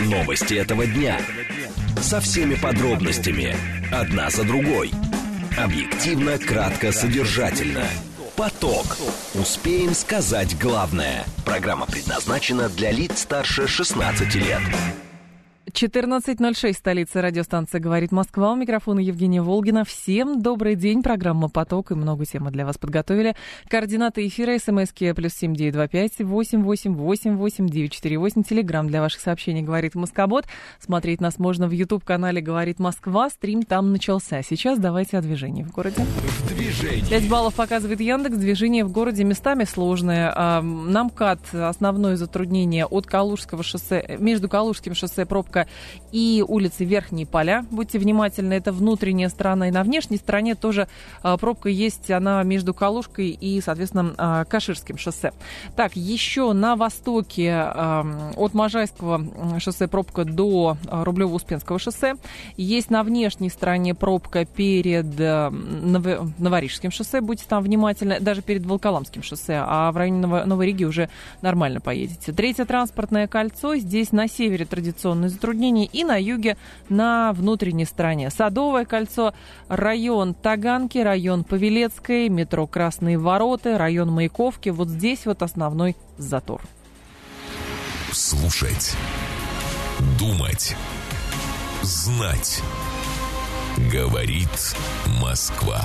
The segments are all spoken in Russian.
Новости этого дня. Со всеми подробностями. Одна за другой. Объективно, кратко, содержательно. Поток. Успеем сказать главное. Программа предназначена для лиц старше 16 лет. 14:06, столица, радиостанция «Говорит Москва». У микрофона Евгения Волгина. Всем добрый день. Программа «Поток» и много тем мы для вас подготовили. Координаты эфира: смски +7 925 888 8948. Телеграм для ваших сообщений «Говорит Москобот». Смотреть нас можно в YouTube-канале «Говорит Москва». Стрим там начался. Сейчас давайте о движении в городе. 5 баллов показывает Яндекс. Движение в городе местами сложное. На МКАД основное затруднение от Калужского шоссе, между Калужским шоссе пробка и улицы Верхние Поля. Будьте внимательны, это внутренняя сторона. И на внешней стороне тоже пробка есть, она между Калужкой и, соответственно, Каширским шоссе. Так, еще на востоке от Можайского шоссе пробка до Рублево-Успенского шоссе. Есть на внешней стороне пробка перед Новорижским шоссе. Будьте там внимательны, даже перед Волоколамским шоссе. А в районе Новой Риги уже нормально поедете. Третье транспортное кольцо. Здесь на севере традиционные затруднения. И на юге на внутренней стороне. Садовое кольцо, район Таганки, район Павелецкой, метро Красные Ворота, район Маяковки. Вот здесь вот основной затор. Слушать, думать, знать. Говорит Москва.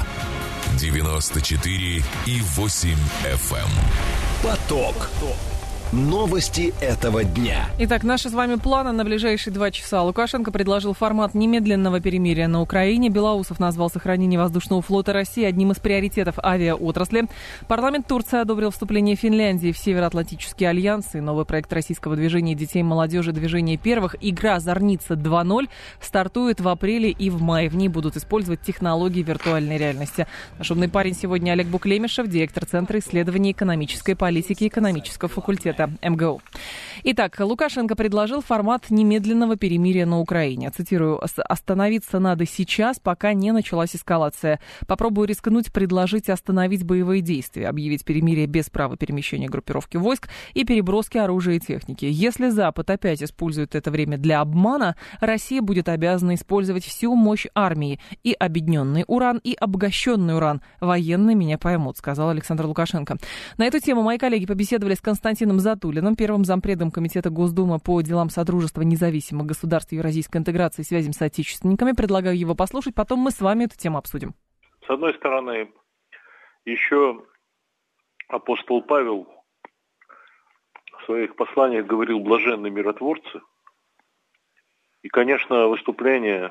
94,8 FM. Поток. Новости этого дня. Итак, наши с вами планы на ближайшие 2 часа. Лукашенко предложил формат немедленного перемирия на Украине. Белоусов назвал сохранение воздушного флота России одним из приоритетов авиаотрасли. Парламент Турции одобрил вступление Финляндии в Североатлантический альянс. И новый проект российского движения детей и молодежи «Движение первых» «Игра Зорница 2.0» стартует в апреле и в мае. В ней будут использовать технологии виртуальной реальности. Наш умный парень сегодня Олег Буклемишев, директор Центра исследований экономической политики экономического факультета МГУ. Итак, Лукашенко предложил формат немедленного перемирия на Украине. Цитирую: «Остановиться надо сейчас, пока не началась эскалация. Попробую рискнуть предложить остановить боевые действия, объявить перемирие без права перемещения группировки войск и переброски оружия и техники. Если Запад опять использует это время для обмана, Россия будет обязана использовать всю мощь армии. И обедненный уран, и обогащенный уран. Военные меня поймут», сказал Александр Лукашенко. На эту тему мои коллеги побеседовали с Константином Затулиным, первым зампредом Комитета Госдумы по делам Содружества независимых государств Евразийской интеграции и связям с отечественниками. Предлагаю его послушать, потом мы с вами эту тему обсудим. С одной стороны, еще апостол Павел в своих посланиях говорил «блаженны миротворцы». И, конечно, выступление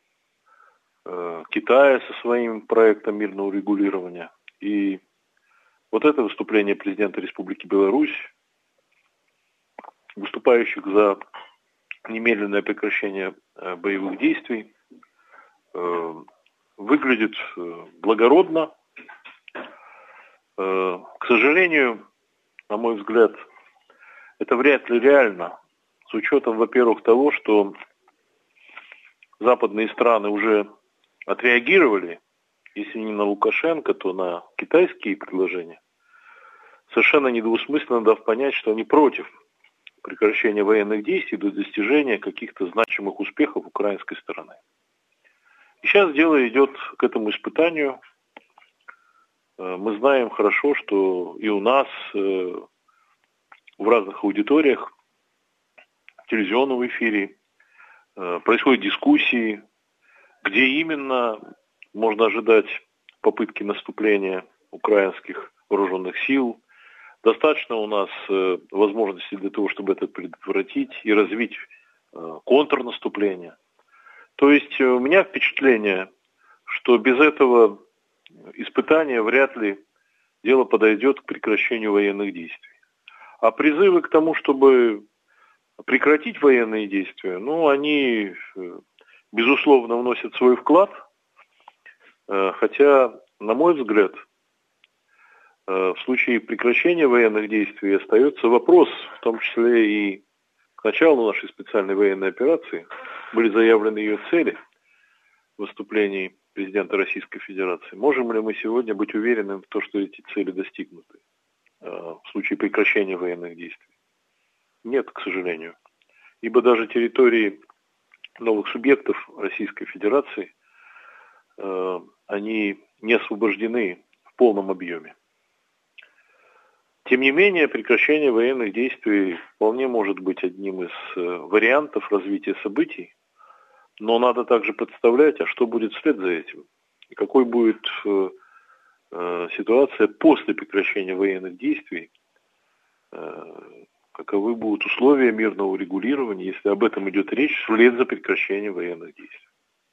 Китая со своим проектом мирного регулирования и вот это выступление президента Республики Беларусь, выступающих за немедленное прекращение боевых действий, выглядит благородно. К сожалению, на мой взгляд, это вряд ли реально, с учетом, во-первых, того, что западные страны уже отреагировали, если не на Лукашенко, то на китайские предложения, совершенно недвусмысленно дав понять, что они против прекращения военных действий до достижения каких-то значимых успехов украинской стороны. И сейчас дело идет к этому испытанию. Мы знаем хорошо, что и у нас в разных аудиториях, в телевизионном эфире происходят дискуссии, где именно можно ожидать попытки наступления украинских вооруженных сил. Достаточно у нас возможностей для того, чтобы это предотвратить и развить контрнаступление. То есть у меня впечатление, что без этого испытания вряд ли дело подойдет к прекращению военных действий. А призывы к тому, чтобы прекратить военные действия, они, безусловно, вносят свой вклад, хотя, на мой взгляд, в случае прекращения военных действий остается вопрос, в том числе и к началу нашей специальной военной операции были заявлены ее цели в выступлении президента Российской Федерации. Можем ли мы сегодня быть уверены в том, что эти цели достигнуты в случае прекращения военных действий? Нет, к сожалению. ибо даже территории новых субъектов Российской Федерации, они не освобождены в полном объеме. Тем не менее, прекращение военных действий вполне может быть одним из вариантов развития событий, но надо также представлять, а что будет вслед за этим, и какой будет ситуация после прекращения военных действий, каковы будут условия мирного урегулирования, если об этом идет речь вслед за прекращением военных действий.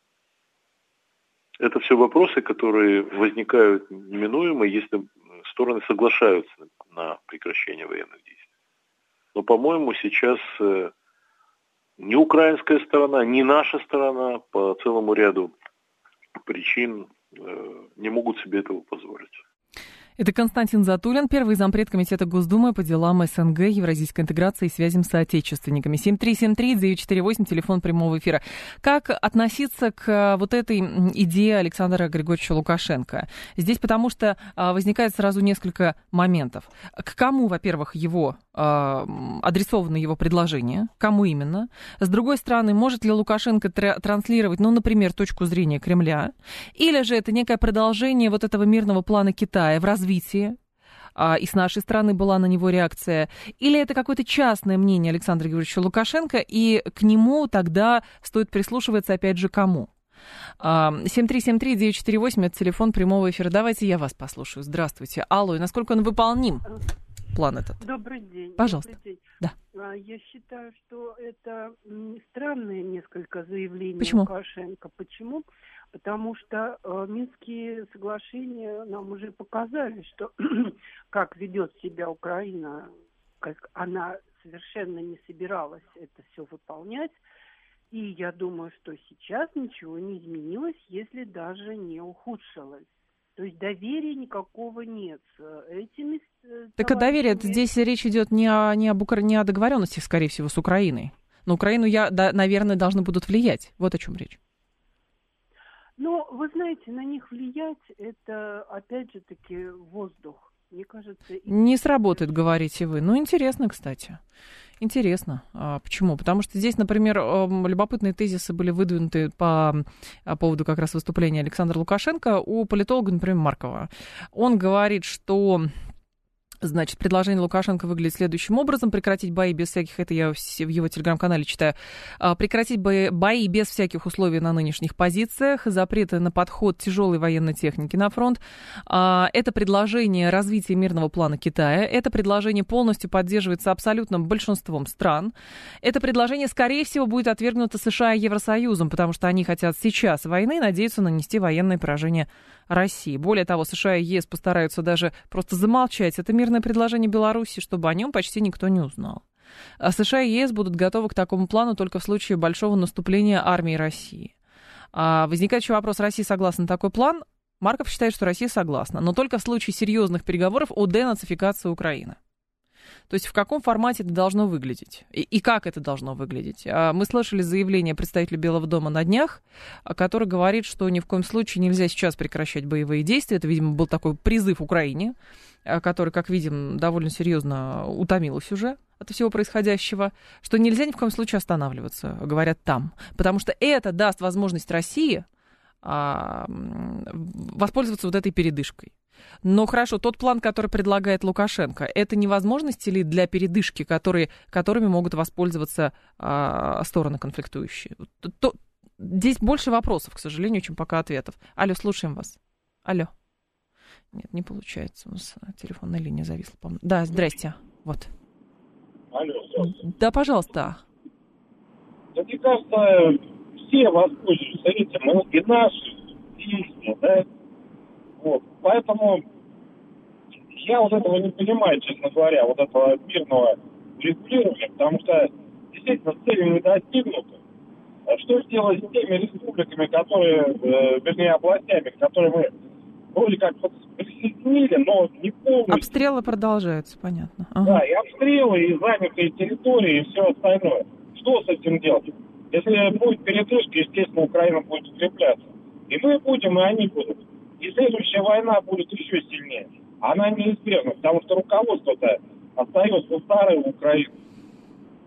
Это все вопросы, которые возникают неминуемо, если стороны соглашаются на прекращение военных действий. Но, по-моему, сейчас ни украинская сторона, ни наша сторона по целому ряду причин не могут себе этого позволить. Это Константин Затулин, первый зампред Комитета Госдумы по делам СНГ, евразийской интеграции и связям с соотечественниками. 7373948, телефон прямого эфира. Как относиться к вот этой идее Александра Григорьевича Лукашенко? Здесь потому что возникает сразу несколько моментов. К кому, во-первых, адресовано его предложение, кому именно? С другой стороны, может ли Лукашенко транслировать, например, точку зрения Кремля? Или же это некое продолжение вот этого мирного плана Китая в развитии, и с нашей стороны была на него реакция, или это какое-то частное мнение Александра Григорьевича Лукашенко, и к нему тогда стоит прислушиваться, опять же, кому? 7373948, это телефон прямого эфира. Давайте я вас послушаю. Здравствуйте. Алло, и насколько он выполним, план этот? Добрый день. Пожалуйста. Добрый день. Да. Я считаю, что это странное несколько заявление Почему? Лукашенко. Почему? Потому что Минские соглашения нам уже показали, что как ведет себя Украина, как она совершенно не собиралась это все выполнять. И я думаю, что сейчас ничего не изменилось, если даже не ухудшилось. То есть доверия никакого нет этими. Так о доверии, здесь речь идет не о договоренностях, скорее всего, с Украиной. На Украину, наверное, должны будут влиять. Вот о чем речь. Но, вы знаете, на них влиять, это, опять же таки, воздух. Мне кажется... Не сработает, говорите вы. Интересно, кстати. Интересно. Почему? Потому что здесь, например, любопытные тезисы были выдвинуты по поводу как раз выступления Александра Лукашенко у политолога, например, Маркова. Он говорит, что... Значит, предложение Лукашенко выглядит следующим образом. Прекратить бои без всяких, это я в его телеграм-канале читаю, прекратить бои без всяких условий на нынешних позициях, запреты на подход тяжелой военной техники на фронт. Это предложение развития мирного плана Китая. Это предложение полностью поддерживается абсолютным большинством стран. Это предложение, скорее всего, будет отвергнуто США и Евросоюзом, потому что они хотят сейчас войны и надеются нанести военное поражение России. Более того, США и ЕС постараются даже просто замолчать это мирное предложение Беларуси, чтобы о нем почти никто не узнал. А США и ЕС будут готовы к такому плану только в случае большого наступления армии России. Возникает еще вопрос, Россия согласна на такой план? Марков считает, что Россия согласна, но только в случае серьезных переговоров о денацификации Украины. То есть в каком формате это должно выглядеть? И как это должно выглядеть? Мы слышали заявление представителя Белого дома на днях, который говорит, что ни в коем случае нельзя сейчас прекращать боевые действия. Это, видимо, был такой призыв Украине, который, как видим, довольно серьезно утомилась уже от всего происходящего, что нельзя ни в коем случае останавливаться, говорят там. Потому что это даст возможность России воспользоваться вот этой передышкой. Но хорошо, тот план, который предлагает Лукашенко, это не возможности ли для передышки, которыми могут воспользоваться стороны конфликтующие? Здесь больше вопросов, к сожалению, чем пока ответов. Алло, слушаем вас. Алло. Нет, не получается. У нас телефонная линия зависла, по-моему. Да, здрасте. Вот. Алло, здравствуйте. Да, пожалуйста. Да, мне кажется, все воспользуются этим, и наши, и их, да? Вот. Поэтому я вот этого не понимаю, честно говоря, вот этого мирного регулирования, потому что действительно цели не достигнуты. Что сделать с теми республиками, вернее, областями, которые мы вроде как присоединили, но не полностью. Обстрелы продолжаются, понятно. Ага. Да, и обстрелы, и занятые территории, и все остальное. Что с этим делать? Если будет передышка, естественно, Украина будет укрепляться. И мы будем, и они будут. И следующая война будет еще сильнее. Она неизбежна, потому что руководство-то остается старое в Украине.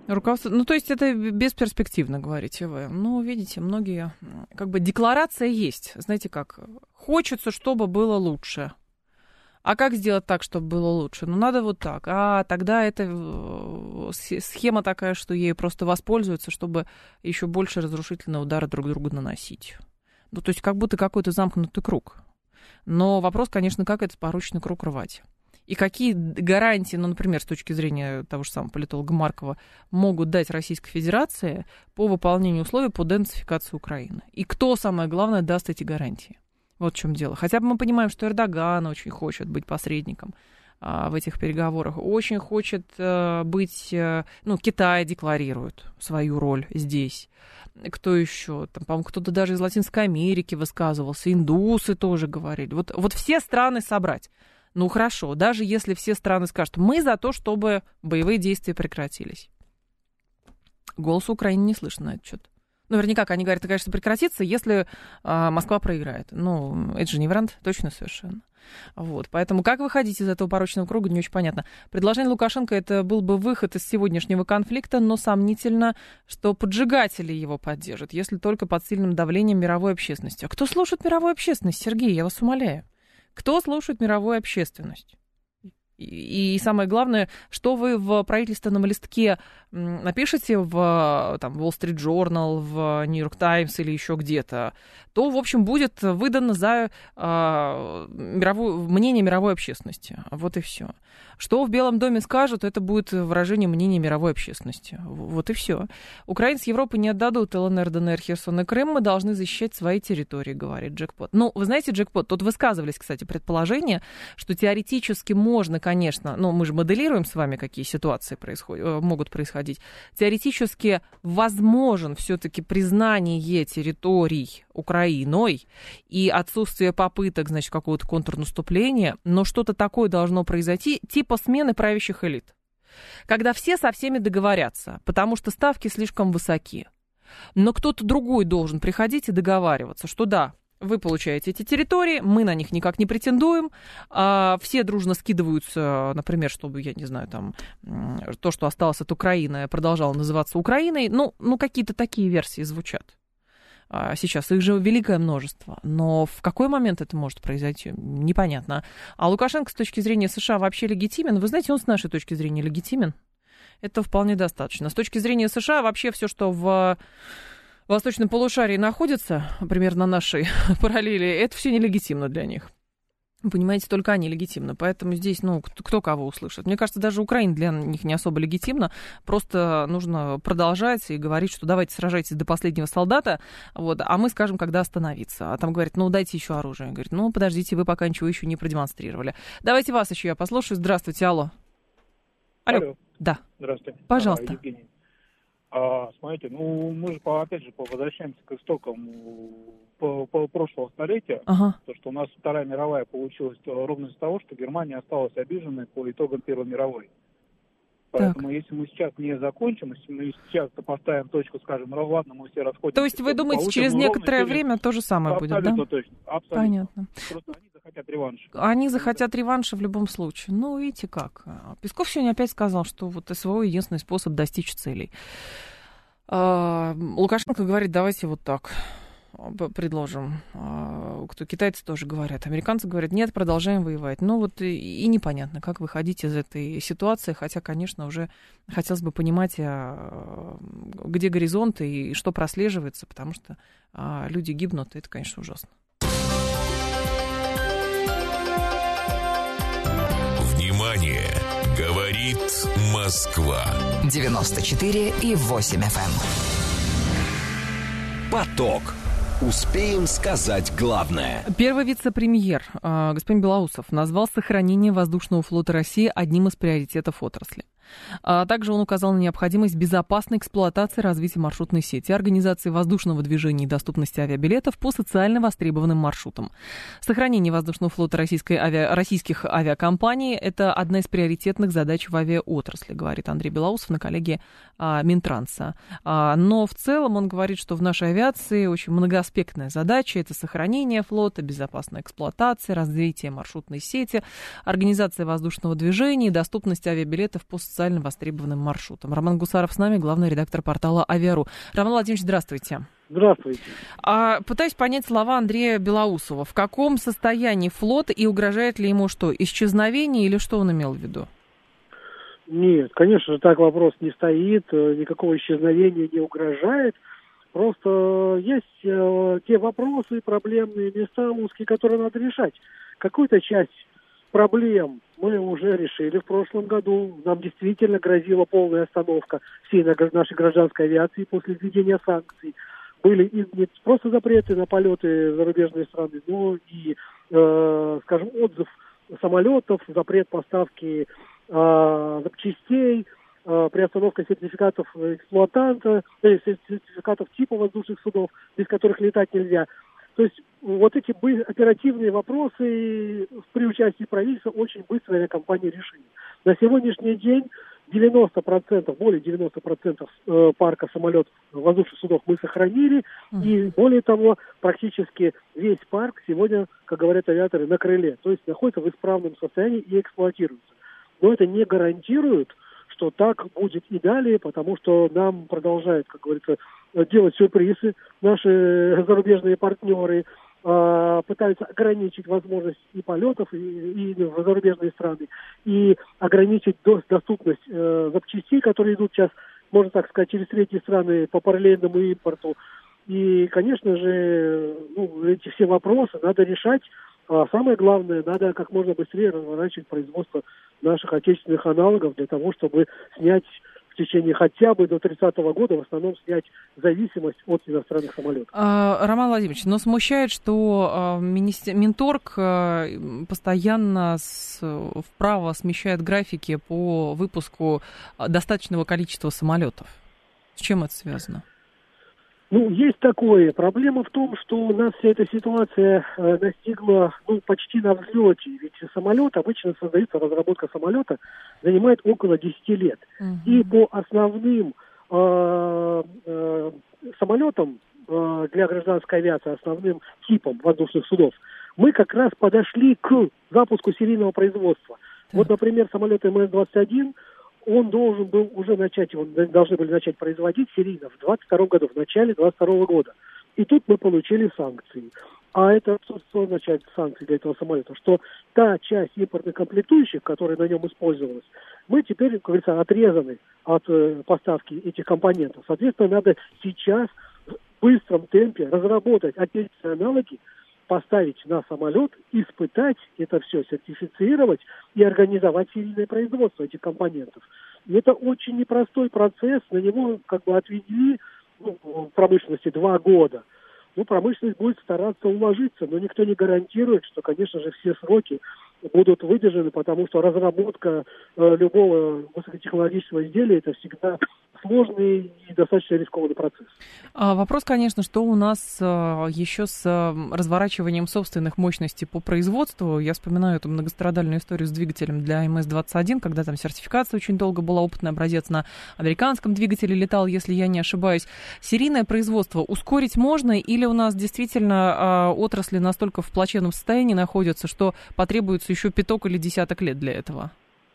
Руководство, ну, то есть это бесперспективно, говорите вы. Ну, видите, многие, как бы декларация есть. Знаете как, хочется, чтобы было лучше. А как сделать так, чтобы было лучше? Ну, надо вот так. А тогда это схема такая, что ею просто воспользуются, чтобы еще больше разрушительные удары друг другу наносить. Ну, то есть как будто какой-то замкнутый круг. Но вопрос, конечно, как этот порочный круг рвать. И какие гарантии, ну, например, с точки зрения того же самого политолога Маркова, могут дать Российской Федерации по выполнению условий по денацификации Украины? И кто, самое главное, даст эти гарантии? Вот в чем дело. Хотя бы мы понимаем, что Эрдоган очень хочет быть посредником в этих переговорах, очень хочет быть... Ну, Китай декларирует свою роль здесь. Кто еще? Там, по-моему, кто-то даже из Латинской Америки высказывался, индусы тоже говорили. Вот все страны собрать. Ну, хорошо, даже если все страны скажут, мы за то, чтобы боевые действия прекратились. Голоса Украины не слышно на этот счет. Наверняка они говорят, это, конечно, прекратится, если Москва проиграет. Ну, это же не вариант, точно совершенно. Вот, поэтому как выходить из этого порочного круга, не очень понятно. Предложение Лукашенко, это был бы выход из сегодняшнего конфликта, но сомнительно, что поджигатели его поддержат, если только под сильным давлением мировой общественности. А кто слушает мировую общественность, Сергей, я вас умоляю? Кто слушает мировую общественность? И самое главное, что вы в правительственном листке напишете в там, Wall Street Journal, в New York Times или еще где-то, то, в общем, будет выдано за мнение мировой общественности. Вот и все. Что в Белом доме скажут, это будет выражение мнения мировой общественности. Вот и все. Украинцы Европы не отдадут ЛНР, ДНР, Херсон и Крым. Мы должны защищать свои территории, говорит Джекпот. Ну, вы знаете, Джекпот, тут высказывались, кстати, предположения, что теоретически можно, конечно, ну, мы же моделируем с вами, какие ситуации могут происходить. Теоретически возможен все-таки признание территорий Украиной и отсутствие попыток, значит, какого-то контрнаступления, но что-то такое должно произойти, типа смены правящих элит. Когда все со всеми договорятся, потому что ставки слишком высоки. Но кто-то другой должен приходить и договариваться, что да, вы получаете эти территории, мы на них никак не претендуем, все дружно скидываются, например, чтобы, я не знаю, там, то, что осталось от Украины, продолжало называться Украиной, ну какие-то такие версии звучат. Сейчас их же великое множество, но в какой момент это может произойти, непонятно. А Лукашенко с точки зрения США вообще легитимен? Вы знаете, он с нашей точки зрения легитимен. Это вполне достаточно. С точки зрения США вообще все, что в восточном полушарии находится, примерно на нашей параллели, это все нелегитимно для них. Вы понимаете, только они легитимны. Поэтому здесь, ну, кто кого услышит. Мне кажется, даже Украина для них не особо легитимна. Просто нужно продолжать и говорить, что давайте сражайтесь до последнего солдата, вот, а мы скажем, когда остановиться. А там говорят, ну, дайте еще оружие. Говорит, ну, подождите, вы пока ничего еще не продемонстрировали. Давайте вас еще я послушаю. Здравствуйте, алло. Алло. Да. Здравствуйте. Пожалуйста. Евгений. Смотрите, ну, мы же, опять же, возвращаемся к истокам прошлого столетия. Ага. То, что у нас Вторая мировая получилась ровно из-за того, что Германия осталась обиженной по итогам Первой мировой. Поэтому если мы сейчас не закончим, если мы сейчас поставим точку, скажем, ладно, мы все расходимся. То есть вы думаете, через некоторое время то же самое будет, да? Абсолютно точно. Абсолютно. Понятно. Просто они захотят реванша. Они захотят реванша в любом случае. Ну, видите как. Песков сегодня опять сказал, что вот СВО единственный способ достичь целей. Лукашенко говорит, давайте вот так предложим. Китайцы тоже говорят. Американцы говорят, нет, продолжаем воевать. Ну вот и непонятно, как выходить из этой ситуации. Хотя, конечно, уже хотелось бы понимать, где горизонт и что прослеживается, потому что люди гибнут, и это, конечно, ужасно. Внимание! Говорит Москва. 94,8 FM. Поток. Успеем сказать главное. Первый вице-премьер господин Белоусов назвал сохранение воздушного флота России одним из приоритетов отрасли. Также он указал на необходимость безопасной эксплуатации и развития маршрутной сети, организации воздушного движения и доступности авиабилетов по социально востребованным маршрутам. Сохранение воздушного флота российских авиакомпаний – это одна из приоритетных задач в авиаотрасли, говорит Андрей Белоусов на коллегии Минтранса. Но в целом он говорит, что в нашей авиации очень многоаспектная задача – это сохранение флота, безопасная эксплуатация, развитие маршрутной сети, организация воздушного движения и доступность авиабилетов по социально социально востребованным маршрутам. Роман Гусаров с нами, главный редактор портала «Авиару». Роман Владимирович, здравствуйте. Здравствуйте. Пытаюсь понять слова Андрея Белоусова. В каком состоянии флот и угрожает ли ему что, исчезновение или что он имел в виду? Нет, конечно же, так вопрос не стоит, никакого исчезновения не угрожает. Просто есть те вопросы, проблемные места узкие, которые надо решать. Какую-то часть проблем мы уже решили в прошлом году. Нам действительно грозила полная остановка всей нашей гражданской авиации после введения санкций. Были не просто запреты на полеты в зарубежные страны, но и, скажем, отзыв самолетов, запрет поставки запчастей, приостановка сертификатов эксплуатанта, сертификатов типа воздушных судов, без которых летать нельзя. То есть вот эти оперативные вопросы при участии правительства очень быстро авиакомпании решили. На сегодняшний день 90%, более 90% парка самолетов, воздушных судов мы сохранили, и более того, практически весь парк сегодня, как говорят авиаторы, на крыле, то есть находится в исправном состоянии и эксплуатируется. Но это не гарантирует, что так будет и далее, потому что нам продолжают, как говорится, делать сюрпризы наши зарубежные партнеры, пытаются ограничить возможность и полетов, и в зарубежные страны, и ограничить доступность запчастей, которые идут сейчас, можно так сказать, через третьи страны по параллельному импорту. И, конечно же, эти все вопросы надо решать. А самое главное, надо как можно быстрее разворачивать производство наших отечественных аналогов для того, чтобы снять в течение хотя бы до 30-го года, в основном снять зависимость от иностранных самолетов. Роман Владимирович, но смущает, что Минторг постоянно вправо смещает графики по выпуску достаточного количества самолетов. С чем это связано? Есть такое. Проблема в том, что у нас вся эта ситуация достигла почти на взлете. Ведь самолет, обычно создается разработка самолета, занимает около 10 лет. И по основным самолетам для гражданской авиации, основным типам воздушных судов, мы как раз подошли к запуску серийного производства. Вот, например, самолет МС-21, он должен был уже должны были начать производить серийно в 2022 году, в начале 2022 года. И тут мы получили санкции. А это, что означает санкции для этого самолета? Что та часть импортных комплектующих, которая на нем использовалась, мы теперь, как говорится, отрезаны от поставки этих компонентов. Соответственно, надо сейчас в быстром темпе разработать отечественные аналоги, поставить на самолет, испытать это все, сертифицировать и организовать серийное производство этих компонентов. И это очень непростой процесс, на него отвели в промышленности 2 года. Промышленность будет стараться уложиться, но никто не гарантирует, что, конечно же, все сроки будут выдержаны, потому что разработка любого высокотехнологического изделия – это всегда сложный и достаточно рискованный процесс. Вопрос, конечно, что у нас еще с разворачиванием собственных мощностей по производству. Я вспоминаю эту многострадальную историю с двигателем для МС-21, когда там сертификация очень долго была, опытный образец на американском двигателе летал, если я не ошибаюсь. Серийное производство ускорить можно, или у нас действительно отрасли настолько в плачевном состоянии находятся, что потребуется еще 5 или 10 лет для этого?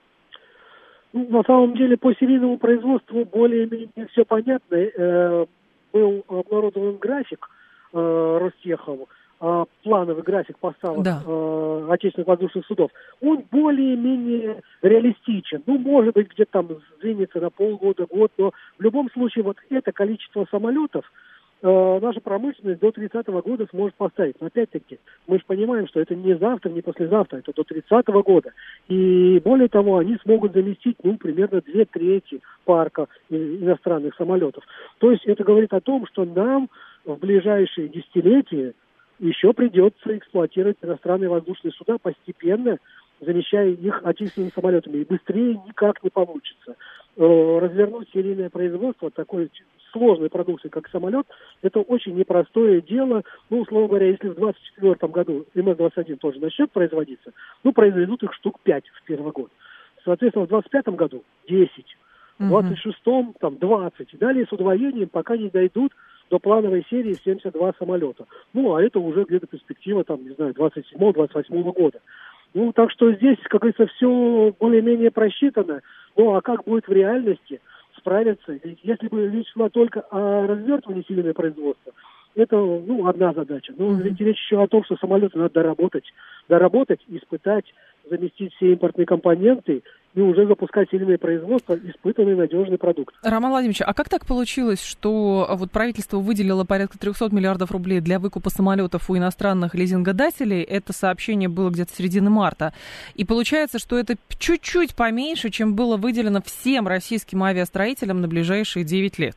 На самом деле, по серийному производству более-менее все понятно. Был обнародован график Ростехом, плановый график поставок отечественных воздушных судов. Он более-менее реалистичен. Может быть, где-то там сдвинется на полгода, год, но в любом случае вот это количество самолетов наша промышленность до 30-го года сможет поставить. Но опять-таки, мы же понимаем, что это не завтра, не послезавтра, это до 30-го года. И более того, они смогут заместить, примерно 2/3 парка иностранных самолетов. То есть это говорит о том, что нам в ближайшие десятилетия еще придется эксплуатировать иностранные воздушные суда постепенно, замещая их отечественными самолетами. И быстрее никак не получится. Развернуть серийное производство такой сложной продукции, как самолет, это очень непростое дело. Условно говоря, если в 2024 году МС-21 тоже начнет производиться, произведут их штук 5 в первый год. Соответственно, в 2025 году 10, в 2026 20. И далее с удвоением, пока не дойдут до плановой серии 72 самолета. А это уже где-то перспектива, 27-28 года. Ну, так что здесь, как говорится, все более-менее просчитано. Ну, а как будет в реальности справиться? Ведь если бы речь шла только о развертывании сильного производства, это, ну, одна задача. Но ведь речь еще о том, что самолеты надо доработать, испытать, заместить все импортные компоненты и уже запускать серийное производство, испытанный надежный продукт. Роман Владимирович, а как так получилось, что вот правительство выделило порядка 300 миллиардов рублей для выкупа самолетов у иностранных лизингодателей? Это сообщение было где-то в середине марта. И получается, что это чуть-чуть поменьше, чем было выделено всем российским авиастроителям на ближайшие 9 лет.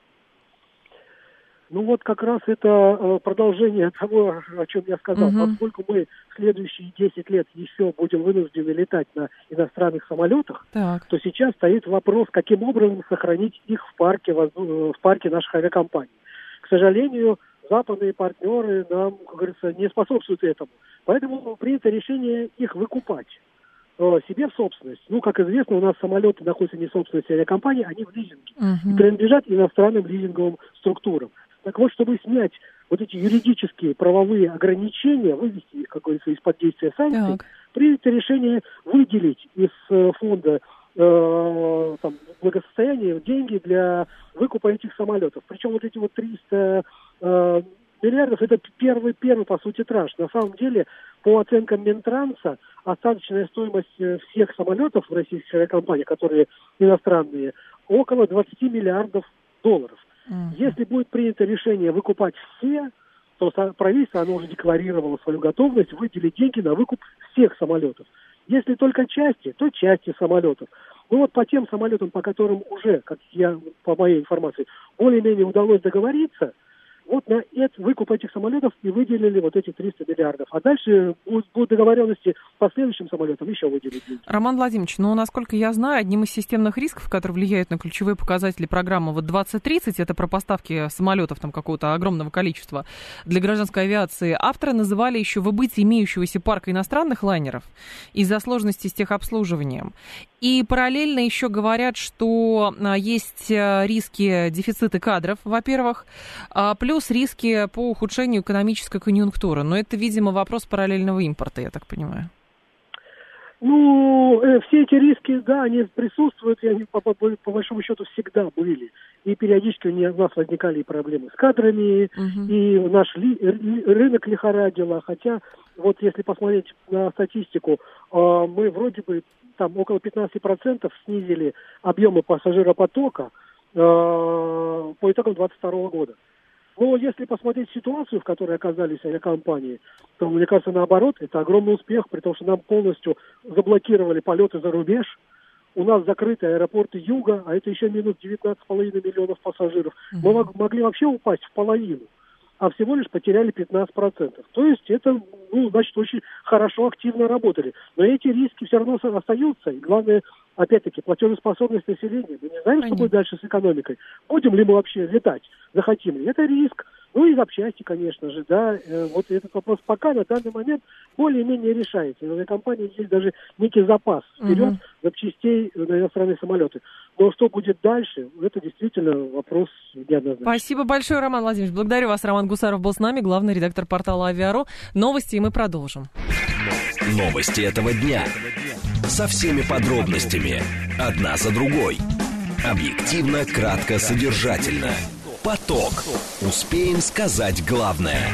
Ну вот как раз это продолжение того, о чем я сказал. Поскольку мы в следующие 10 лет еще будем вынуждены летать на иностранных самолетах, то сейчас стоит вопрос, каким образом сохранить их в парке наших авиакомпаний. К сожалению, западные партнеры нам, как говорится, не способствуют этому. Поэтому принято решение их выкупать себе в собственность. Ну, как известно, у нас самолеты находятся не в собственности авиакомпании, они в лизинге. И принадлежат иностранным лизинговым структурам. Так вот, чтобы снять вот эти юридические правовые ограничения, вывести их, как говорится, из-под действия санкций, принято решение выделить из фонда благосостояния деньги для выкупа этих самолетов. Причем вот эти вот 300 миллиардов, это первый, по сути, транш. На самом деле, по оценкам Минтранса, остаточная стоимость всех самолетов в российской авиакомпании, которые иностранные, около 20 миллиардов долларов. Если будет принято решение выкупать все, то правительство, оно уже декларировало свою готовность выделить деньги на выкуп всех самолетов. Если только части, то части самолетов. Ну вот по тем самолетам, по которым уже, как я, по моей информации, более-менее удалось договориться, вот на выкуп этих самолетов и выделили вот эти 300 миллиардов. А дальше будут договоренности по следующим самолетам еще выделить деньги. Роман Владимирович, ну, насколько я знаю, одним из системных рисков, которые влияют на ключевые показатели программы вот 2030, это про поставки самолетов там какого-то огромного количества для гражданской авиации, авторы называли еще выбытие имеющегося парка иностранных лайнеров из-за сложности с техобслуживанием. И параллельно еще говорят, что есть риски дефицита кадров, во-первых, плюс риски по ухудшению экономической конъюнктуры. Но это, видимо, вопрос параллельного импорта, я так понимаю. Ну, все эти риски, да, они присутствуют, и они, по большому счету, всегда были. И периодически у нас возникали и проблемы с кадрами, и наш рынок лихорадило. Хотя, вот если посмотреть на статистику, мы вроде бы там около 15% снизили объемы пассажиропотока по итогам 2022 года. Но если посмотреть ситуацию, в которой оказались авиакомпании, то, мне кажется, наоборот, это огромный успех, при том, что нам полностью заблокировали полеты за рубеж. У нас закрыты аэропорты Юга, а это еще минус 19,5 миллионов пассажиров. Мы могли вообще упасть в половину, а всего лишь потеряли 15%. То есть это, ну, значит, очень хорошо, активно работали. Но эти риски все равно остаются. И главное, опять-таки, платежеспособность населения. Мы не знаем, что будет дальше с экономикой. Будем ли мы вообще летать? Захотим ли? Это риск. Ну и запчасти, конечно же, да. Вот этот вопрос пока на данный момент более-менее решается. У авиакомпании есть даже некий запас вперед запчастей на иностранные самолеты. Но что будет дальше, это действительно вопрос неоднозначный. Спасибо большое, Роман Владимирович. Благодарю вас. Роман Гусаров был с нами, главный редактор портала Авиа.ру. Новости, и мы продолжим. Новости этого дня. Со всеми подробностями. Одна за другой. Объективно, кратко, содержательно. Поток. Успеем сказать главное.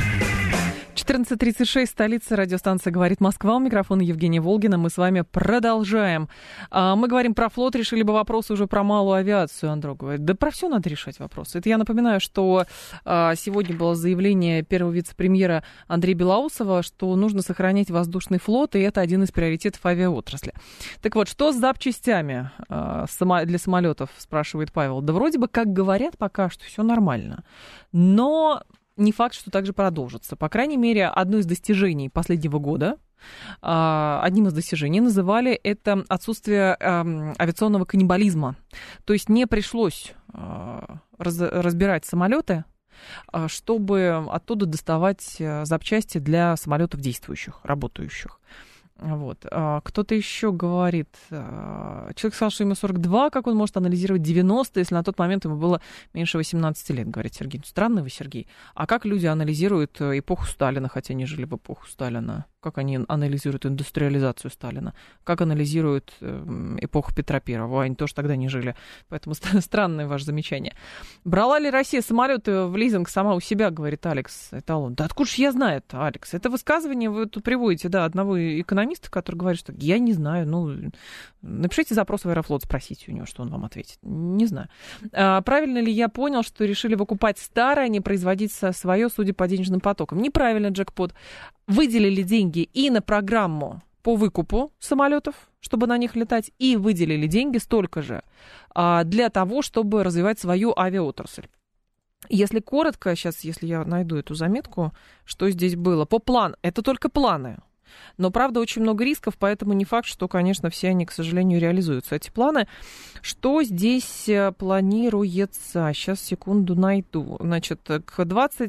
14:36, столица, радиостанция «Говорит Москва». У микрофона Евгения Волгина. Мы с вами продолжаем. Мы говорим про флот, решили бы вопрос уже про малую авиацию. Андро говорит, да про все надо решать вопросы. Это я напоминаю, что сегодня было заявление первого вице-премьера Андрея Белоусова, что нужно сохранять воздушный флот, и это один из приоритетов авиаотрасли. Так вот, что с запчастями для самолетов, спрашивает Павел. Да вроде бы, как говорят, пока что все нормально. Но не факт, что так же продолжится. По крайней мере, одно из достижений последнего года, одним из достижений называли это отсутствие авиационного каннибализма. То есть не пришлось разбирать самолеты, чтобы оттуда доставать запчасти для самолетов действующих, работающих. Вот. Кто-то еще говорит, человек сказал, что ему 42, как он может анализировать 90, если на тот момент ему было меньше 18 лет, говорит Сергей. Странно вы, Сергей. А как люди анализируют эпоху Сталина, хотя не жили в эпоху Сталина? как они анализируют индустриализацию Сталина, как анализируют эпоху Петра Первого. Они тоже тогда не жили. Поэтому странное ваше замечание. Брала ли Россия самолеты в лизинг сама у себя, говорит Алекс Эталон. Да откуда ж я знаю это, Алекс? Это высказывание вы тут приводите, да, одного экономиста, который говорит, что я не знаю. Ну, напишите запрос в Аэрофлот, спросите у него, что он вам ответит. Не знаю. Правильно ли я понял, что решили выкупать старое, а не производить свое, судя по денежным потокам? Неправильно, джекпот. Выделили деньги и на программу по выкупу самолетов, чтобы на них летать, и выделили деньги столько же для того, чтобы развивать свою авиаотрасль. Если коротко, сейчас, если я найду эту заметку, что здесь было. По плану, это только планы. Но, правда, очень много рисков, поэтому не факт, что, конечно, все они, к сожалению, реализуются, эти планы. Что здесь планируется? Сейчас, секунду, найду. Значит, к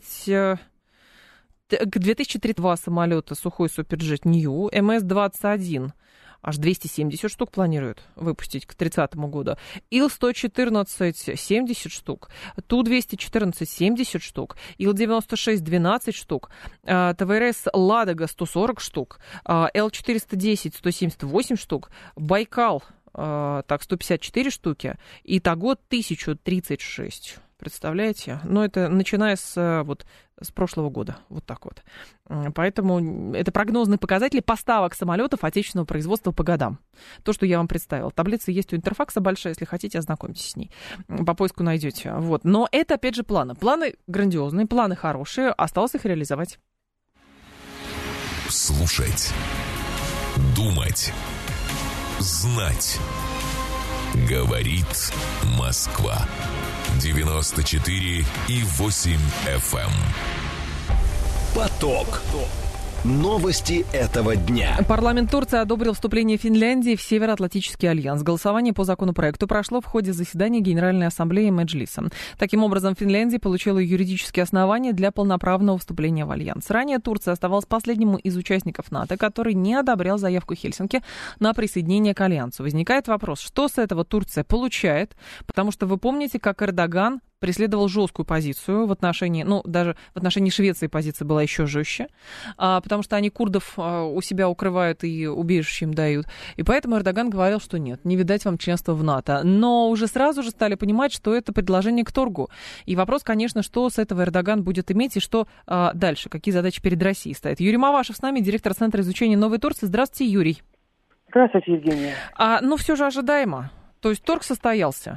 2032 самолета сухой Суперджет Нью, МС-21, аж 270 штук планируют выпустить к 30 году. Ил-114 70 штук, Ту-214 70 штук, Ил-96 12 штук, ТВРС Ладога 140 штук, Л-410 178 штук, Байкал 154 штуки, итого 1036. Представляете? Но это начиная с прошлого года. Вот так вот. Поэтому это прогнозные показатели поставок самолетов отечественного производства по годам. То, что я вам представила. Таблица есть у Интерфакса большая, если хотите, ознакомьтесь с ней. По поиску найдете. Вот. Но это, опять же, планы. Планы грандиозные, планы хорошие. Осталось их реализовать. Слушать. Думать. Знать. Говорит Москва. 94,8 FM. Поток. Новости этого дня. Парламент Турции одобрил вступление Финляндии в Североатлантический альянс. Голосование по законопроекту прошло в ходе заседания Генеральной ассамблеи Меджлиса. Таким образом, Финляндия получила юридические основания для полноправного вступления в альянс. Ранее Турция оставалась последним из участников НАТО, который не одобрял заявку Хельсинки на присоединение к альянсу. Возникает вопрос, что с этого Турция получает, потому что вы помните, как Эрдоган преследовал жесткую позицию в отношении, даже в отношении Швеции позиция была еще жестче, потому что они курдов у себя укрывают и убежище им дают. И поэтому Эрдоган говорил, что нет, не видать вам членства в НАТО. Но уже сразу же стали понимать, что это предложение к торгу. И вопрос, конечно, что с этого Эрдоган будет иметь и что дальше, какие задачи перед Россией стоят. Юрий Мавашев с нами, директор Центра изучения Новой Турции. Здравствуйте, Юрий. Здравствуйте, Евгения. Все же ожидаемо. То есть торг состоялся?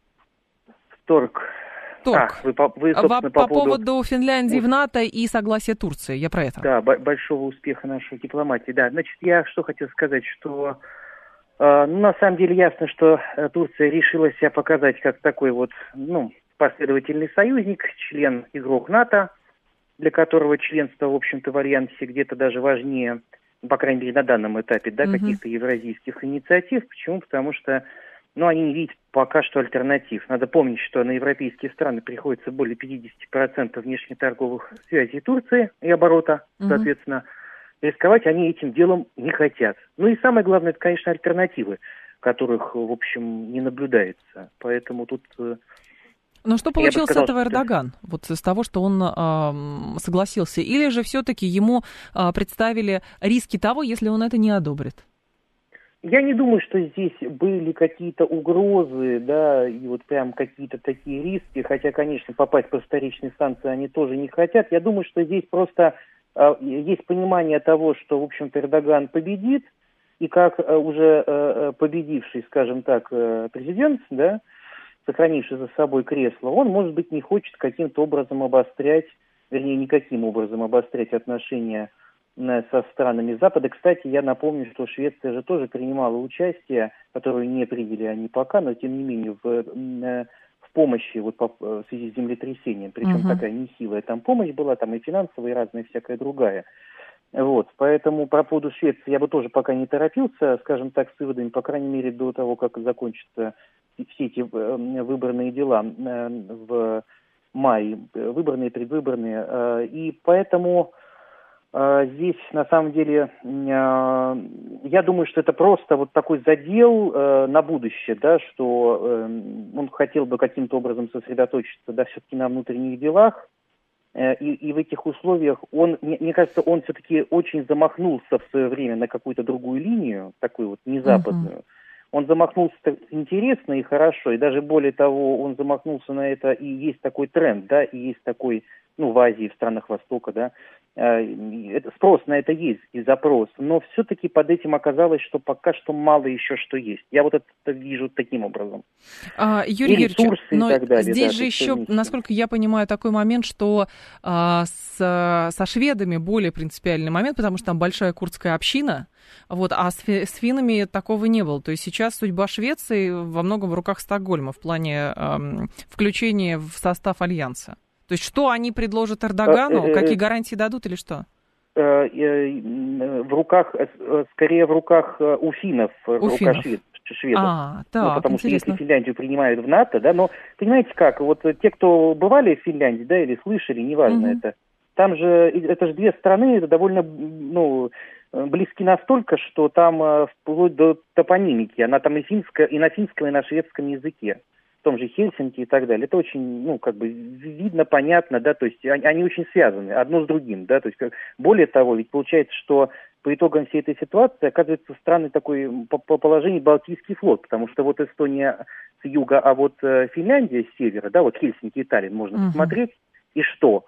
Торг. Вы, собственно, по поводу Финляндии в НАТО и согласия Турции, я про это. Да, большого успеха нашей дипломатии. Да, значит, я что хотел сказать, что на самом деле ясно, что Турция решила себя показать как такой последовательный союзник, член, игрок НАТО, для которого членство, в общем-то, в альянсе где-то даже важнее, по крайней мере, на данном этапе, каких-то евразийских инициатив. Почему? Потому что они не видят пока что альтернатив. Надо помнить, что на европейские страны приходится более 50% внешнеторговых связей Турции и оборота, соответственно. Рисковать они этим делом не хотят. И самое главное, это, конечно, альтернативы, которых, в общем, не наблюдается. Поэтому тут... Но что получил с этого Эрдоган? Вот с того, что он согласился? Или же все-таки ему представили риски того, если он это не одобрит? Я не думаю, что здесь были какие-то угрозы, и прям какие-то такие риски, хотя, конечно, попасть под вторичные санкции они тоже не хотят. Я думаю, что здесь просто есть понимание того, что, в общем-то, Эрдоган победит, и как уже победивший, скажем так, президент, сохранивший за собой кресло, он, может быть, не хочет каким-то образом никаким образом обострять отношения со странами Запада. Кстати, я напомню, что Швеция же тоже принимала участие, которую не приняли они пока, но тем не менее в помощи в связи с землетрясением. Причем такая нехилая там помощь была, там и финансовая, и разная всякая другая. Поэтому по поводу Швеции я бы тоже пока не торопился, скажем так, с выводами, по крайней мере, до того, как закончатся все эти выборные дела в мае, выборные, предвыборные. И поэтому... Здесь, на самом деле, я думаю, что это просто такой задел на будущее, что он хотел бы каким-то образом сосредоточиться, все-таки на внутренних делах, и в этих условиях мне кажется, он все-таки очень замахнулся в свое время на какую-то другую линию, такую вот незападную. Он замахнулся интересно и хорошо, и даже более того, он замахнулся на это, и есть такой тренд, да, и есть такой, в Азии, в странах Востока, да, спрос на это есть и запрос, но все-таки под этим оказалось, что пока что мало еще что есть. Я вот это вижу таким образом. Юрий Юрьевич, но и так далее, здесь да, же еще, насколько я понимаю, такой момент, что со шведами более принципиальный момент, потому что там большая курдская община, вот, а с финнами такого не было. То есть сейчас судьба Швеции во многом в руках Стокгольма в плане включения в состав Альянса. То есть что они предложат Эрдогану, какие гарантии дадут или что? Скорее в руках у финнов, руках шведов. Так, потому интересно. что если Финляндию принимают в НАТО, да, но понимаете как, вот те, кто бывали в Финляндии, да, или слышали, неважно это, там же, это же две страны, это довольно, близки настолько, что там вплоть до топонимики, она там и на финском, и на шведском языке. В том же Хельсинки и так далее. Это очень, видно, понятно, да, то есть они очень связаны одно с другим, да, то есть более того, ведь получается, что по итогам всей этой ситуации оказывается странный такой по положению Балтийский флот, потому что вот Эстония с юга, а вот Финляндия с севера, да, вот Хельсинки и Таллин можно посмотреть, и что?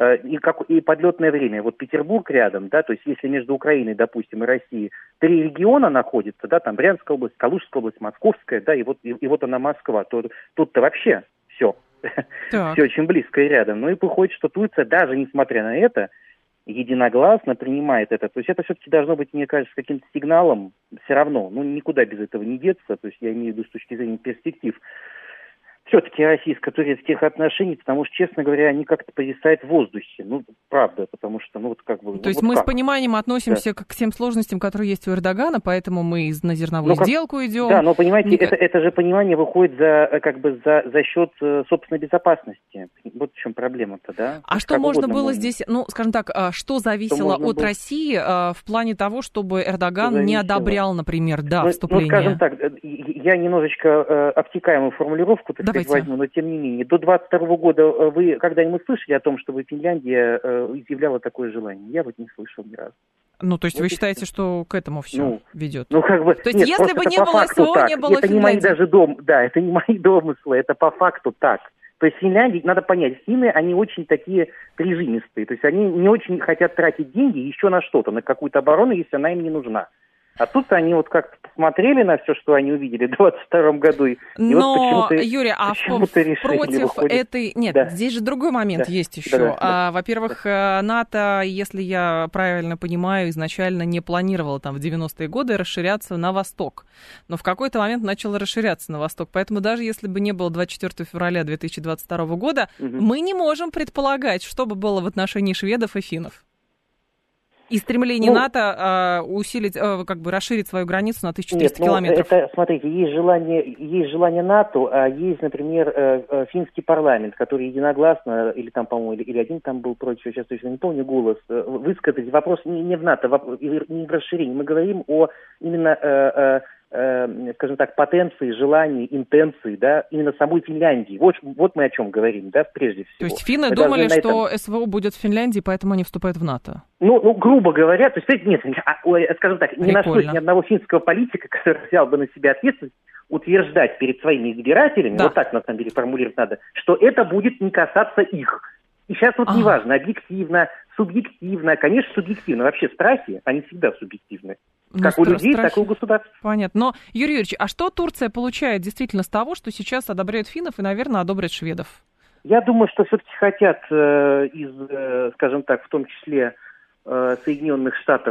И подлетное время. Вот Петербург рядом, да, то есть если между Украиной, допустим, и Россией 3 региона находятся, да, там Брянская область, Калужская область, Московская, да, и вот она Москва, то тут-то вообще все. Все очень близко и рядом. Ну и выходит, что Турция, даже несмотря на это, единогласно принимает это. То есть это все-таки должно быть, мне кажется, каким-то сигналом все равно. Никуда без этого не деться. То есть я имею в виду с точки зрения перспектив. Все-таки российско-турецких отношений, потому что, честно говоря, они как-то повисают в воздухе. правда, потому что, То есть мы с пониманием относимся к тем сложностям, которые есть у Эрдогана, поэтому мы на зерновую сделку идем. Да, но, понимаете, это же понимание выходит за счет собственной безопасности. Вот в чем проблема-то, да? А что можно было здесь, скажем так, что зависело от России в плане того, чтобы Эрдоган не одобрял, например, вступление? Скажем так, я немножечко обтекаемую формулировку, возьму, но тем не менее. До 22 года вы когда-нибудь слышали о том, чтобы Финляндия изъявляла такое желание? Я вот не слышал ни разу. То есть вы считаете, что к этому все ведет? То есть нет, если бы не было СВО, не было Финляндии. Это не мои домыслы, это по факту так. То есть Финляндия, надо понять, финны, они очень такие прижимистые. То есть они не очень хотят тратить деньги еще на что-то, на какую-то оборону, если она им не нужна. А тут они вот как-то посмотрели на все, что они увидели в 2022 году. Но, Юрий, против этой... Нет, здесь же другой момент есть еще. Во-первых, НАТО, если я правильно понимаю, изначально не планировало в 90-е годы расширяться на восток. Но в какой-то момент начало расширяться на восток. Поэтому даже если бы не было 24 февраля 2022 года, мы не можем предполагать, что бы было в отношении шведов и финнов. И стремление НАТО усилить, расширить свою границу на 1300 километров. Смотрите, есть желание НАТО, а есть, например, финский парламент, который единогласно, или там, по-моему, или один там был против, сейчас точно не помню, голос, высказать вопрос не в НАТО, не в расширении. Мы говорим о именно скажем так, потенции, желаний, интенции, да, именно самой Финляндии. Вот мы о чем говорим, да, прежде всего. То есть финны думали, что СВО будет в Финляндии, поэтому они вступают в НАТО? Грубо говоря, то есть, нет, скажем так, не нашлось ни одного финского политика, который взял бы на себя ответственность утверждать перед своими избирателями, вот так на самом деле формулировать надо, что это будет не касаться их. И сейчас неважно, объективно, субъективно, конечно, субъективно. Вообще страхи, они всегда субъективны. Как у людей, так и у государств. Понятно. Но, Юрий Юрьевич, а что Турция получает действительно с того, что сейчас одобряют финнов и, наверное, одобрят шведов? Я думаю, что все-таки хотят из, скажем так, в том числе Соединенных Штатов,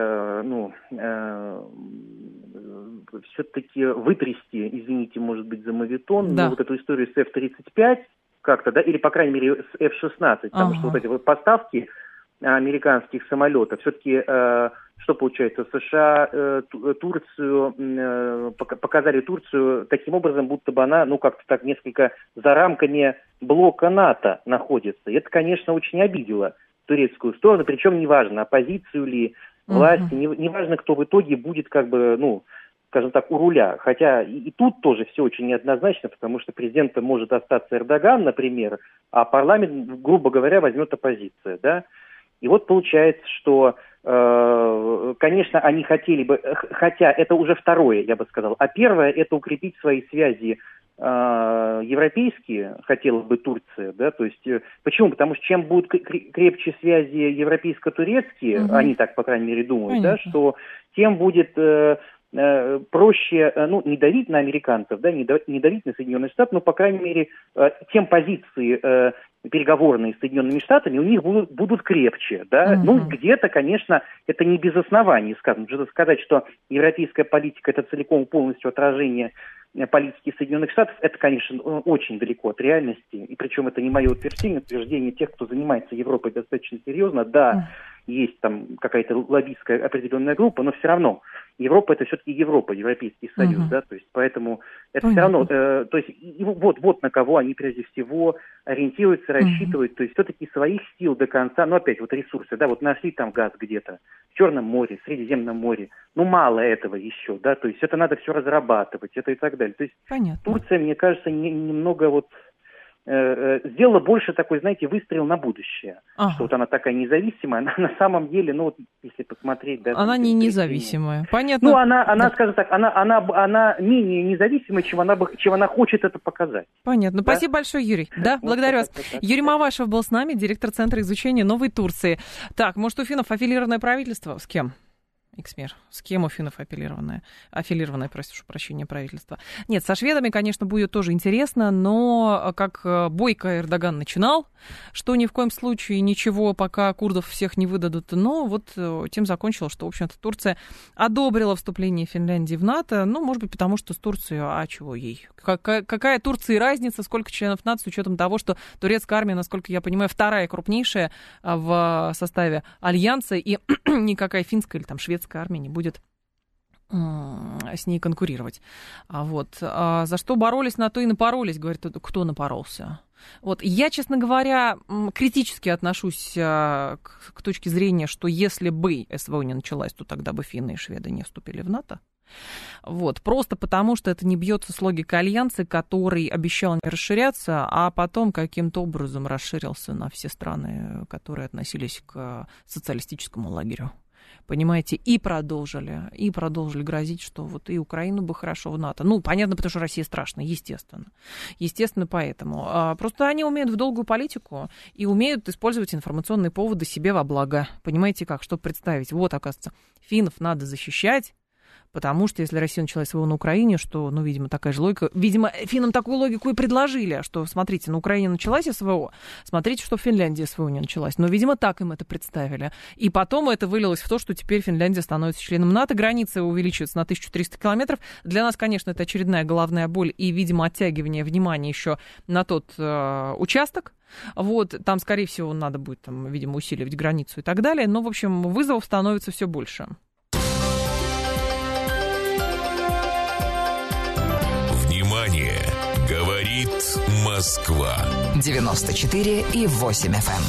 все-таки вытрясти, извините, может быть, за моветон, вот эту историю с F-35 как-то, да, или, по крайней мере, с F-16, потому что вот эти вот поставки американских самолетов, все-таки, что получается, США Турцию, показали Турцию таким образом, будто бы она, как-то так несколько за рамками блока НАТО находится. И это, конечно, очень обидело турецкую сторону, причем неважно, оппозицию ли, власти, неважно, кто в итоге будет скажем так, у руля. Хотя и тут тоже все очень неоднозначно, потому что президентом может остаться Эрдоган, например, а парламент, грубо говоря, возьмет оппозиция, да. И вот получается, что, конечно, они хотели бы, хотя это уже второе, я бы сказал, а первое – это укрепить свои связи европейские, хотела бы Турция, да, то есть, почему? Потому что чем будут крепче связи европейско-турецкие, они так, по крайней мере, думают, да, что тем будет проще, ну, не давить на американцев, да, не давить на Соединенные Штаты, но, по крайней мере, тем позиции переговорные с Соединенными Штатами у них будут крепче, да. Ну, где-то, конечно, это не без оснований сказано. Нужно сказать, что европейская политика – это целиком полностью отражение политики Соединенных Штатов, это, конечно, очень далеко от реальности, и причем это не мое утверждение тех, кто занимается Европой достаточно серьезно. Да, есть там какая-то лоббистская определенная группа, но все равно Европа – это все-таки Европа, Европейский Союз, да, то есть поэтому это все равно, то есть вот на кого они прежде всего ориентируются, рассчитывают, то есть все-таки своих сил до конца, ну опять вот ресурсы, да, вот нашли там газ где-то, в Черном море, в Средиземном море, ну мало этого еще, да, то есть это надо все разрабатывать, это и так далее. То есть Турция, мне кажется, немного вот сделала больше такой, знаете, выстрел на будущее. Что вот она такая независимая, она на самом деле, ну вот если посмотреть... Да, она не независимая, понятно. Ну, она скажем так, она менее независимая, чем она хочет это показать. Понятно. Да? Спасибо большое, Юрий. Да, вот благодарю вас. Юрий Мавашев был с нами, директор Центра изучения Новой Турции. Так, может, у финнов аффилированное правительство? С кем? Иксмер. С кем у финнов аффилированное, прошу прощения, правительство? Нет, со шведами, конечно, будет тоже интересно, но как бойко Эрдоган начинал, что ни в коем случае ничего, пока курдов всех не выдадут, но вот тем закончил, что, в общем-то, Турция одобрила вступление Финляндии в НАТО, ну, может быть, потому что с Турцией, а чего ей? Какая Турции разница, сколько членов НАТО, с учетом того, что турецкая армия, насколько я понимаю, вторая крупнейшая в составе альянса, и никакая финская или там шведская армия не будет с ней конкурировать. Вот. За что боролись, на то и напоролись, говорит, кто напоролся. Вот. Я, честно говоря, критически отношусь к точке зрения, что если бы СВО не началась, то тогда бы финны и шведы не вступили в НАТО. Вот. Просто потому, что это не бьется с логикой альянса, который обещал не расширяться, а потом каким-то образом расширился на все страны, которые относились к социалистическому лагерю. Понимаете, и продолжили грозить, что вот и Украину бы хорошо в НАТО. Ну, понятно, потому что Россия страшная, естественно. Естественно, поэтому. Просто они умеют в долгую политику и умеют использовать информационные поводы себе во благо. Понимаете как? Чтобы представить, вот, оказывается, финнов надо защищать, потому что если Россия начала СВО на Украине, что, ну, видимо, такая же логика... Видимо, финнам такую логику и предложили, что, смотрите, на Украине началась СВО, смотрите, что в Финляндии СВО не началась. Но, видимо, так им это представили. И потом это вылилось в то, что теперь Финляндия становится членом НАТО, граница увеличивается на 1300 километров. Для нас, конечно, это очередная головная боль и, видимо, оттягивание внимания еще на тот участок. Вот, там, скорее всего, надо будет, там, видимо, усиливать границу и так далее. Но, в общем, вызовов становится все больше. Говорит Москва. 94,8 FM.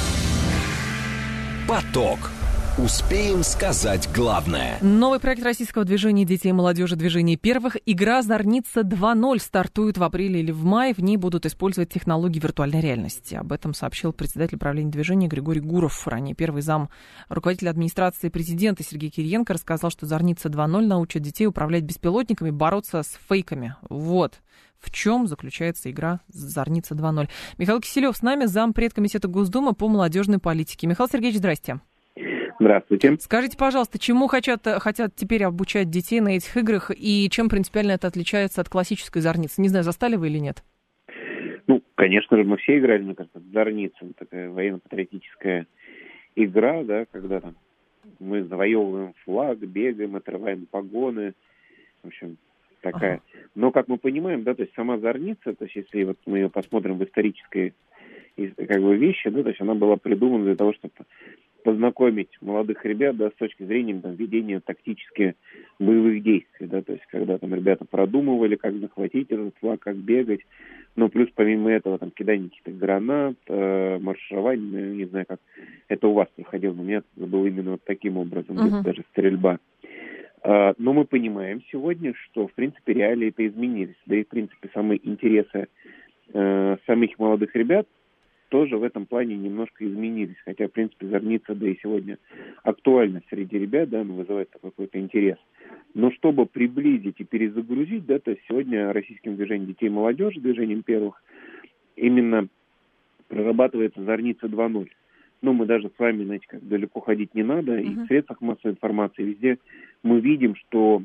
Поток. Успеем сказать главное. Новый проект российского движения детей и молодежи «Движение первых». Игра «Зорница 2.0» стартует в апреле или в мае. В ней будут использовать технологии виртуальной реальности. Об этом сообщил председатель правления движения Григорий Гуров. Ранее первый зам руководителя администрации президента Сергей Кириенко рассказал, что «Зорница 2.0» научит детей управлять беспилотниками, бороться с фейками. Вот в чем заключается игра «Зорница 2.0». Михаил Киселев с нами, зампред комитета Госдумы по молодежной политике. Михаил Сергеевич, здрасте. Здравствуйте. Скажите, пожалуйста, чему хотят теперь обучать детей на этих играх и чем принципиально это отличается от классической зорницы? Не знаю, застали вы или нет? Ну, конечно же, мы все играли, мне кажется, в зорницу. Такая военно-патриотическая игра, да, когда там мы завоевываем флаг, бегаем, отрываем погоны. В общем, такая. Но, как мы понимаем, да, то есть сама зорница, то есть если вот мы ее посмотрим в исторической как бы вещи, да, то есть она была придумана для того, чтобы познакомить молодых ребят, да, с точки зрения там, ведения тактических боевых действий, да, то есть когда там ребята продумывали, как захватить этот флаг, как бегать, но плюс помимо этого там кидание каких-то гранат, марширование, не знаю, как это у вас проходило, но у меня это было именно вот таким образом, даже стрельба. Но мы понимаем сегодня, что, в принципе, реалии-то изменились. Да и, в принципе, самые интересы самих молодых ребят тоже в этом плане немножко изменились. Хотя, в принципе, зорница, да и сегодня актуальна среди ребят, да, вызывает какой-то интерес. Но чтобы приблизить и перезагрузить, да, то есть сегодня российским движением детей и молодежи, движением первых, именно прорабатывается зорница 2.0. Ну, мы даже с вами, знаете, как далеко ходить не надо, и в средствах массовой информации везде мы видим, что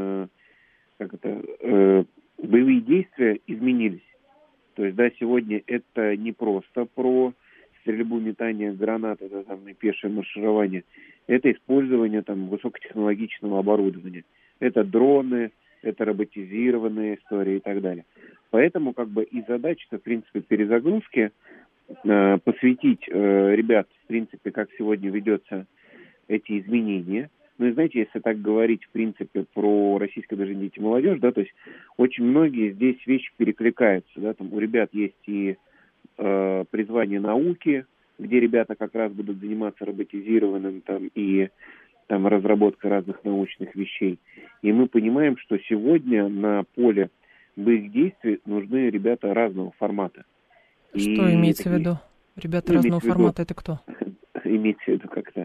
боевые действия изменились. То есть, да, сегодня это не просто про стрельбу, метание гранат, это там и пешее марширование, это использование там высокотехнологичного оборудования. Это дроны, это роботизированные истории и так далее. Поэтому как бы и задача-то, в принципе, перезагрузки посвятить ребят, в принципе, как сегодня ведется эти изменения. Ну и знаете, если так говорить, в принципе, про российское движение «Дети и молодежь», да, то есть очень многие здесь вещи перекликаются, да, там у ребят есть и призвание науки, где ребята как раз будут заниматься роботизированным там и там разработкой разных научных вещей. И мы понимаем, что сегодня на поле боевых действий нужны ребята разного формата. Что имеется в виду? Ребята разного формата, это кто? Имеется в виду как-то.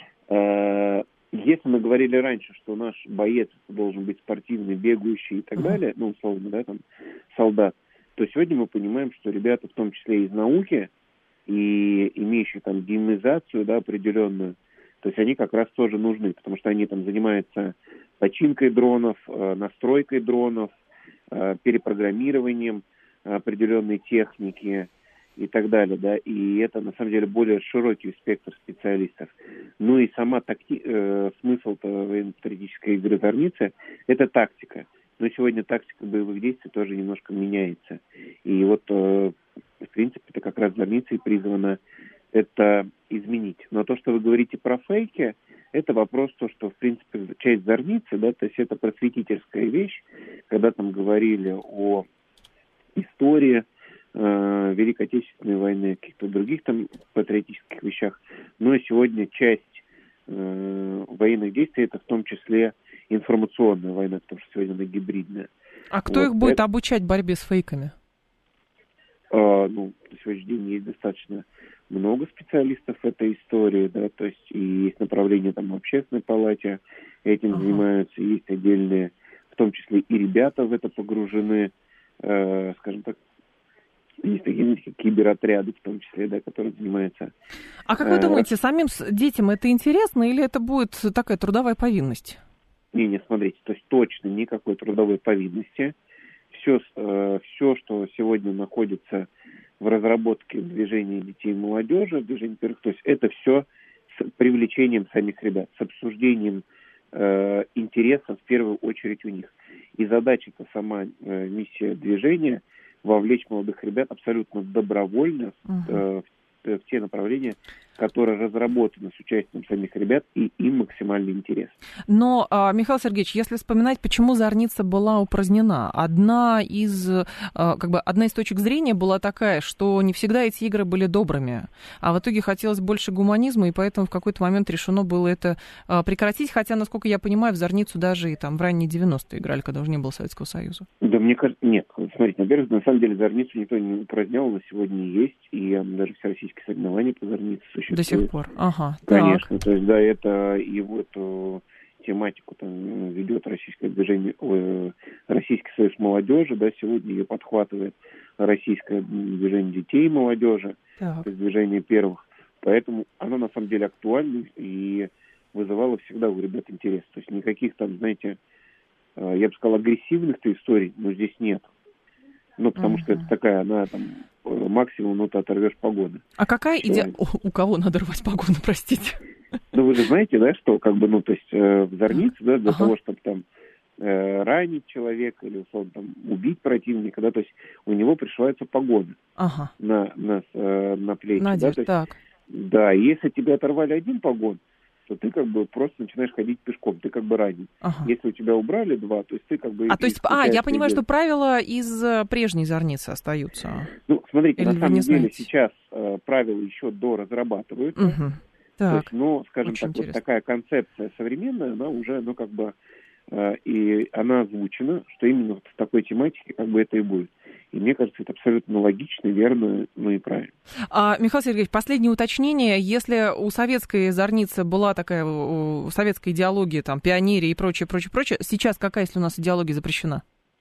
Если мы говорили раньше, что наш боец должен быть спортивный, бегающий и так далее, ну, условно, да, там, солдат, то сегодня мы понимаем, что ребята, в том числе из науки, и имеющие там геймизацию, да, определенную, то есть они как раз тоже нужны, потому что они там занимаются починкой дронов, настройкой дронов, перепрограммированием определенной техники и так далее, да, и это на самом деле более широкий спектр специалистов. Ну и сама смысл-то военно-стратегической игры «Зорница» — это тактика. Но сегодня тактика боевых действий тоже немножко меняется. И вот, в принципе, это как раз «Зорница» и призвана это изменить. Но то, что вы говорите про фейки, это вопрос, то, что, в принципе, часть «Зорницы», да, то есть это просветительская вещь, когда там говорили о истории Великой Отечественной войны, каких-то других там патриотических вещах. Но сегодня часть военных действий это в том числе информационная война, потому что сегодня она гибридная. А кто их будет обучать борьбе с фейками? Ну, на сегодняшний день есть достаточно много специалистов в этой истории, да, то есть и есть направления там в общественной палате, этим занимаются, есть отдельные, в том числе и ребята в это погружены, скажем так, есть такие киберотряды, в том числе, да, которые занимаются. А как вы думаете, самим детям это интересно или это будет такая трудовая повинность? Не, смотрите, то есть точно никакой трудовой повинности. Все, что сегодня находится в разработке движения детей и молодежи, движения первых, то есть это все с привлечением самих ребят, с обсуждением интересов в первую очередь у них. И задача-то сама миссия движения — вовлечь молодых ребят абсолютно добровольно в те направления, которые разработаны с участием самих ребят, и им максимально интересно. Но, Михаил Сергеевич, если вспоминать, почему «Зорница» была упразднена, одна из точек зрения была такая, что не всегда эти игры были добрыми, а в итоге хотелось больше гуманизма, и поэтому в какой-то момент решено было это прекратить, хотя, насколько я понимаю, в «Зорницу» даже и там в ранние 90-е играли, когда уже не было Советского Союза. Да, мне кажется, нет. Смотрите, во-первых, на самом деле «Зорницу» никто не упразднял, она сегодня есть, и даже всероссийские соревнования по «Зорнице» существуют. До сих пор, Конечно, так. то есть, да, это и вот тематику там ведет российское движение, Российский союз молодежи, да, сегодня ее подхватывает российское движение детей и молодежи, то есть движение первых, поэтому оно на самом деле актуально и вызывало всегда у ребят интерес, то есть никаких там, знаете, я бы сказал, агрессивных-то историй, но здесь нет. Ну, потому что это такая, она там максимум, ну, ты оторвешь погоны. А какая идея? У кого надо рвать погоны, простите? Ну, вы же знаете, да, что, как бы, ну, то есть в «Зорнице», да, для того, чтобы там ранить человека или, условно, там, убить противника, да, то есть у него пришиваются погоны на плечи. Надежда, да, так. Да, и если тебе оторвали один погон, то ты как бы просто начинаешь ходить пешком, ты как бы ранен. Если у тебя убрали два, то есть ты как бы... я понимаю, что правила из прежней «Зорницы» остаются. Ну, смотрите, или на самом деле сейчас правила еще доразрабатываются. То есть, ну, скажем очень так, интересно. Вот такая концепция современная, она уже, ну, как бы И она озвучена, что именно вот в такой тематике как бы это и будет. И мне кажется, это абсолютно логично, верно, ну и правильно. Михаил Сергеевич, последнее уточнение. Если у советской зорницы была такая советская идеология, там, пионерия и прочее, сейчас какая, если у нас идеология запрещена?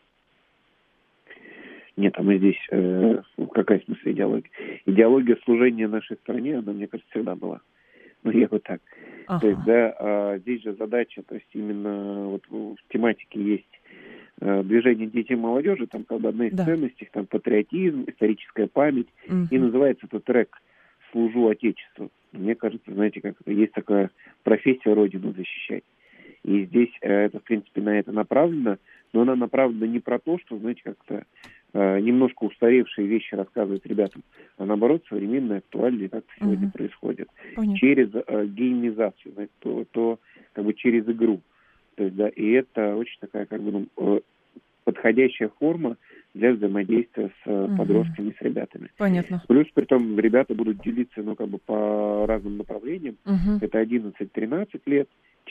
Нет, а мы здесь... какая в смысле идеология? Идеология служения нашей стране, она, мне кажется, всегда была. Ну, я вот так. Ага. То есть, да, здесь же задача, то есть именно вот в тематике есть движение детей и молодежи, там как бы одна из ценностей, там патриотизм, историческая память, и называется этот трек «Служу Отечеству». Мне кажется, знаете, как это, есть такая профессия Родину защищать. И здесь это, в принципе, на это направлено, но она направлена не про то, что, знаете, как-то немножко устаревшие вещи рассказывать ребятам, а наоборот, современные, актуальные, как это сегодня происходит. Понятно. Через геймизацию, знаете, то как бы через игру. То есть, да, и это очень такая, как бы, подходящая форма для взаимодействия с подростками, с ребятами. Понятно. Плюс, при том, ребята будут делиться, ну, как бы по разным направлениям. Это 11-13 лет,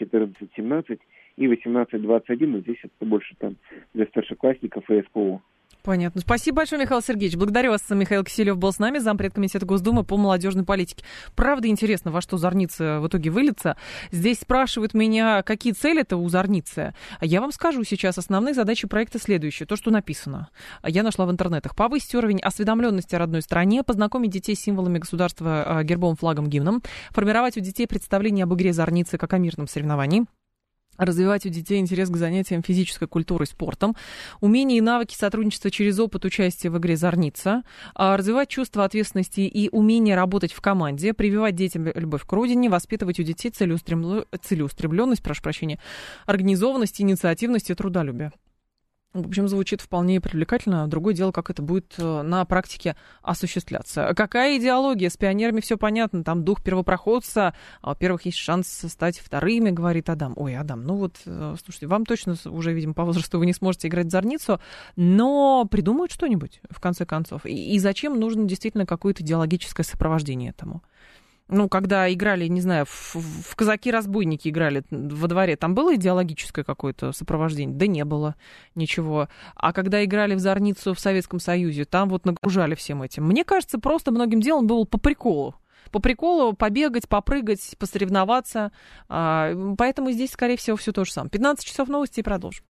14-17 и 18-21, но здесь это больше там для старшеклассников и СПО. Понятно. Спасибо большое, Михаил Сергеевич. Благодарю вас. Михаил Киселев был с нами, зампред комитета Госдумы по молодежной политике. Правда интересно, во что зорница в итоге выльется. Здесь спрашивают меня, какие цели-то у зорницы. Я вам скажу сейчас. Основные задачи проекта следующие. То, что написано. Я нашла в интернетах. Повысить уровень осведомленности о родной стране, познакомить детей с символами государства, гербом, флагом, гимном, формировать у детей представление об игре зорницы как о мирном соревновании, развивать у детей интерес к занятиям физической культурой, спортом, умения и навыки сотрудничества через опыт участия в игре «Зорница», развивать чувство ответственности и умение работать в команде, прививать детям любовь к родине, воспитывать у детей целеустремленность, организованность, инициативность и трудолюбие. В общем, звучит вполне привлекательно. Другое дело, как это будет на практике осуществляться. Какая идеология? С пионерами все понятно. Там дух первопроходца. Во-первых, есть шанс стать вторыми, говорит Адам. Ой, Адам, ну вот, слушайте, вам точно уже, видимо, по возрасту вы не сможете играть в зорницу, но придумают что-нибудь, в конце концов. И зачем нужно действительно какое-то идеологическое сопровождение этому? Ну, когда играли, не знаю, в казаки-разбойники играли во дворе, там было идеологическое какое-то сопровождение? Да не было ничего. А когда играли в зорницу в Советском Союзе, там вот нагружали всем этим. Мне кажется, просто многим делом было по приколу. По приколу побегать, попрыгать, посоревноваться. Поэтому здесь, скорее всего, все то же самое. 15 часов новости и продолжим.